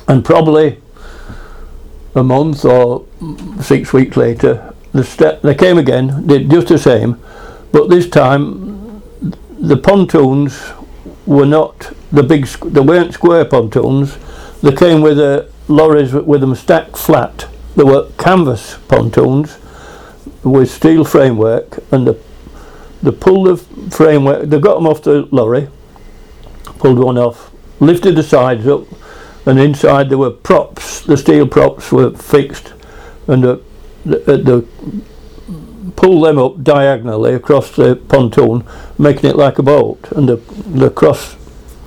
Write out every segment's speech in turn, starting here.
And probably a month or 6 weeks later, they came again, did just the same, but this time the pontoons were not they weren't square pontoons. They came with lorries with them stacked flat. They were canvas pontoons with steel framework, and they pulled the framework. They got them off the lorry, pulled one off, lifted the sides up, and inside there were props. The steel props were fixed, and they pulled them up diagonally across the pontoon, making it like a boat, and the cross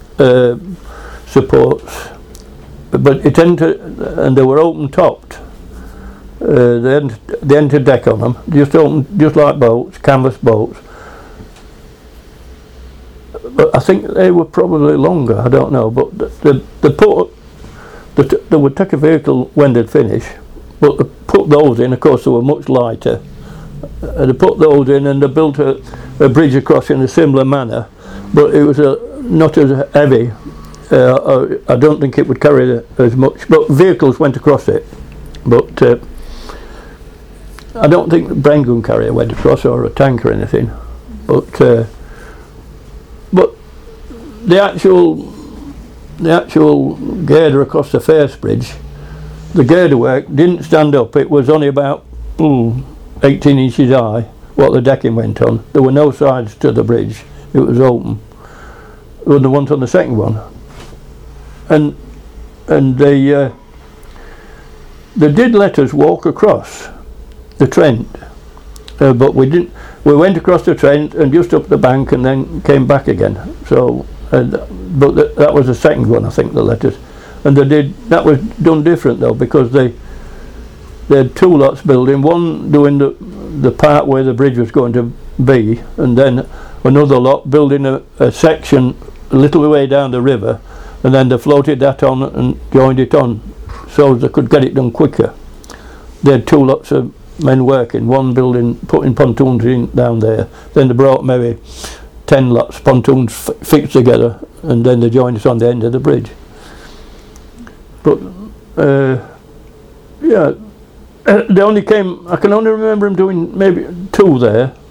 supports. But it entered, and they were open topped. They entered deck on them, just open, just like boats, canvas boats. But I think they were probably longer. I don't know. But they would take a vehicle when they'd finish, but they put those in. Of course, they were much lighter. They put those in, and they built a bridge across in a similar manner, but it was not as heavy. I don't think it would carry as much, but vehicles went across it. But I don't think the Brengun carrier went across, or a tank or anything. But the actual girder across the Firth Bridge, the girder work didn't stand up. It was only about 18 inches high, what the decking went on. There were no sides to the bridge. It was open. There was the ones on the second one. And they did let us walk across the Trent, but we didn't. We went across the Trent and just up the bank, and then came back again. So, but that was the second one, I think, they let us. And that was done different though, because they had two lots building. One doing the part where the bridge was going to be, and then another lot building a section a little way down the river. And then they floated that on and joined it on, so they could get it done quicker. They had two lots of men working, one building, putting pontoons in down there. Then they brought maybe 10 lots pontoons fixed together, and then they joined it on the end of the bridge. But yeah, they only came. I can only remember them doing maybe two there.